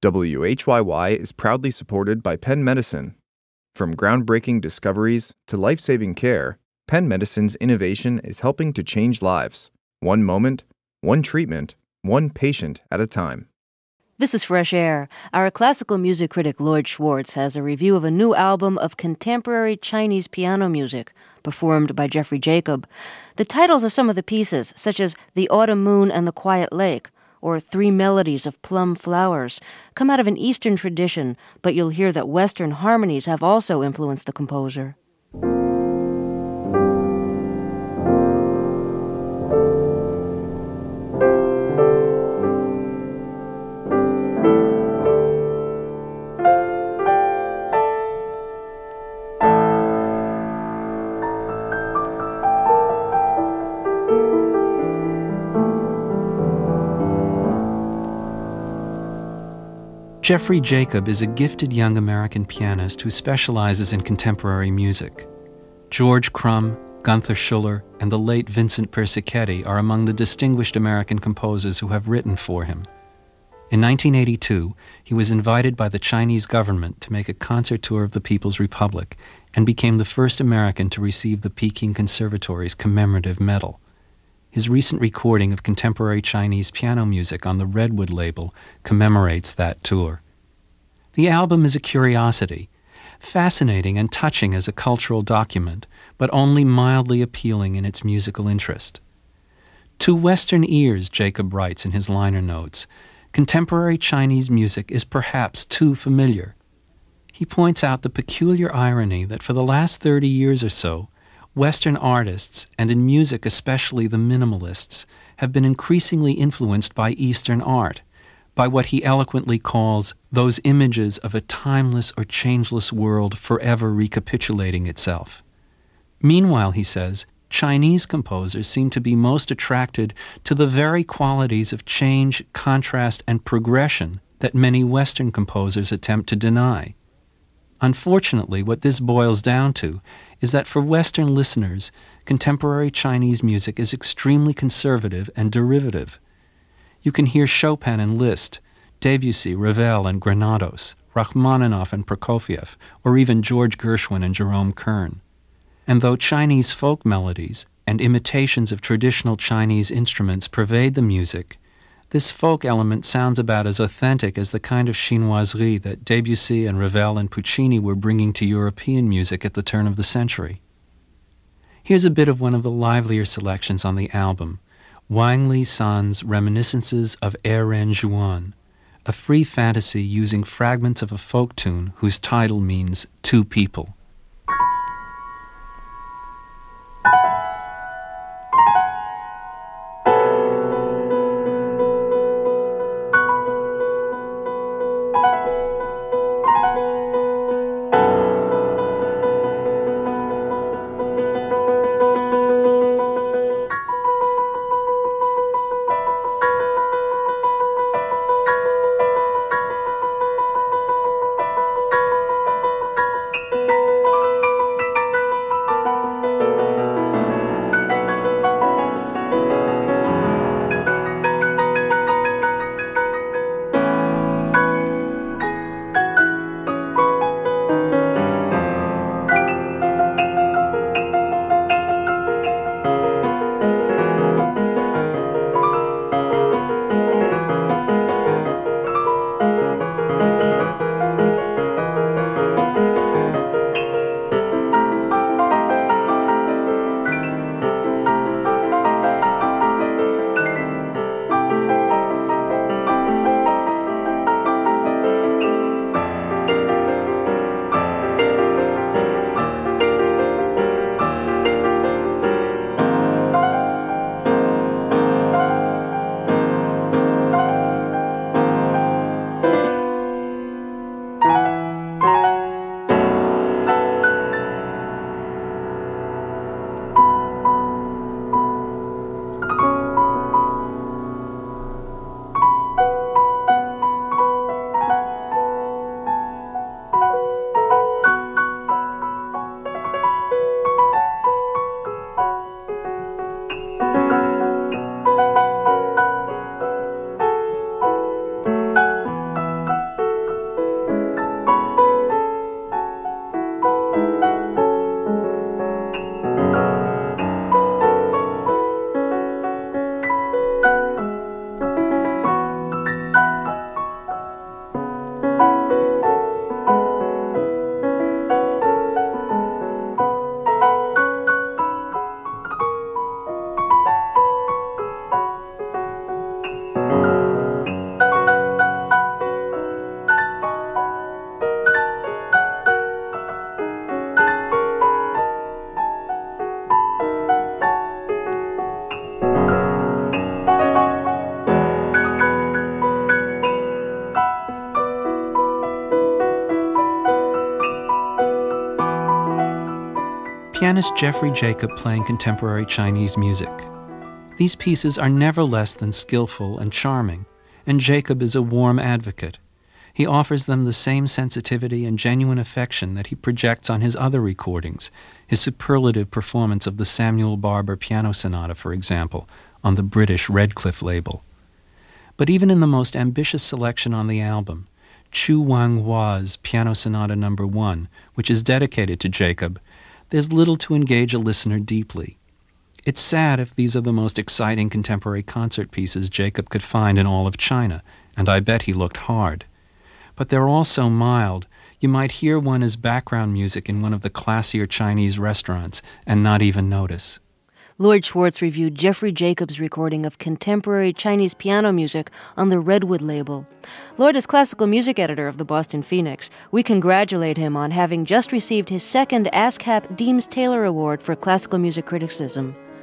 WHYY is proudly supported by Penn Medicine. From groundbreaking discoveries to life-saving care, Penn Medicine's innovation is helping to change lives. One moment, one treatment, one patient at a time. This is Fresh Air. Our classical music critic Lloyd Schwartz has a review of a new album of contemporary Chinese piano music performed by Jeffrey Jacob. The titles of some of the pieces, such as The Autumn Moon and the Quiet Lake, or Three Melodies of Plum Flowers, come out of an Eastern tradition, but you'll hear that Western harmonies have also influenced the composer. Jeffrey Jacob is a gifted young American pianist who specializes in contemporary music. George Crumb, Gunther Schuller, and the late Vincent Persichetti are among the distinguished American composers who have written for him. In 1982, he was invited by the Chinese government to make a concert tour of the People's Republic and became the first American to receive the Peking Conservatory's commemorative medal. His recent recording of contemporary Chinese piano music on the Redwood label commemorates that tour. The album is a curiosity, fascinating and touching as a cultural document, but only mildly appealing in its musical interest. To Western ears, Jacob writes in his liner notes, contemporary Chinese music is perhaps too familiar. He points out the peculiar irony that for the last 30 years or so, Western artists, and in music especially the minimalists, have been increasingly influenced by Eastern art, by what he eloquently calls those images of a timeless or changeless world forever recapitulating itself. Meanwhile, he says, Chinese composers seem to be most attracted to the very qualities of change, contrast, and progression that many Western composers attempt to deny. Unfortunately, what this boils down to is that for Western listeners, contemporary Chinese music is extremely conservative and derivative. You can hear Chopin and Liszt, Debussy, Ravel, and Granados, Rachmaninoff and Prokofiev, or even George Gershwin and Jerome Kern. And though Chinese folk melodies and imitations of traditional Chinese instruments pervade the music, this folk element sounds about as authentic as the kind of chinoiserie that Debussy and Ravel and Puccini were bringing to European music at the turn of the century. Here's a bit of one of the livelier selections on the album, Wang Li San's Reminiscences of Eren Zhuan, a free fantasy using fragments of a folk tune whose title means two people. pianist Jeffrey Jacob playing contemporary Chinese music. These pieces are never less than skillful and charming, and Jacob is a warm advocate. He offers them the same sensitivity and genuine affection that he projects on his other recordings, his superlative performance of the Samuel Barber Piano Sonata, for example, on the British Redcliffe label. But even in the most ambitious selection on the album, Chu Wang Hua's Piano Sonata No. 1, which is dedicated to Jacob, there's little to engage a listener deeply. It's sad if these are the most exciting contemporary concert pieces Jacob could find in all of China, and I bet he looked hard. But they're all so mild, you might hear one as background music in one of the classier Chinese restaurants and not even notice. Lloyd Schwartz reviewed Jeffrey Jacob's recording of contemporary Chinese piano music on the Redwood label. Lloyd is classical music editor of the Boston Phoenix. We congratulate him on having just received his second ASCAP Deems Taylor Award for Classical Music Criticism.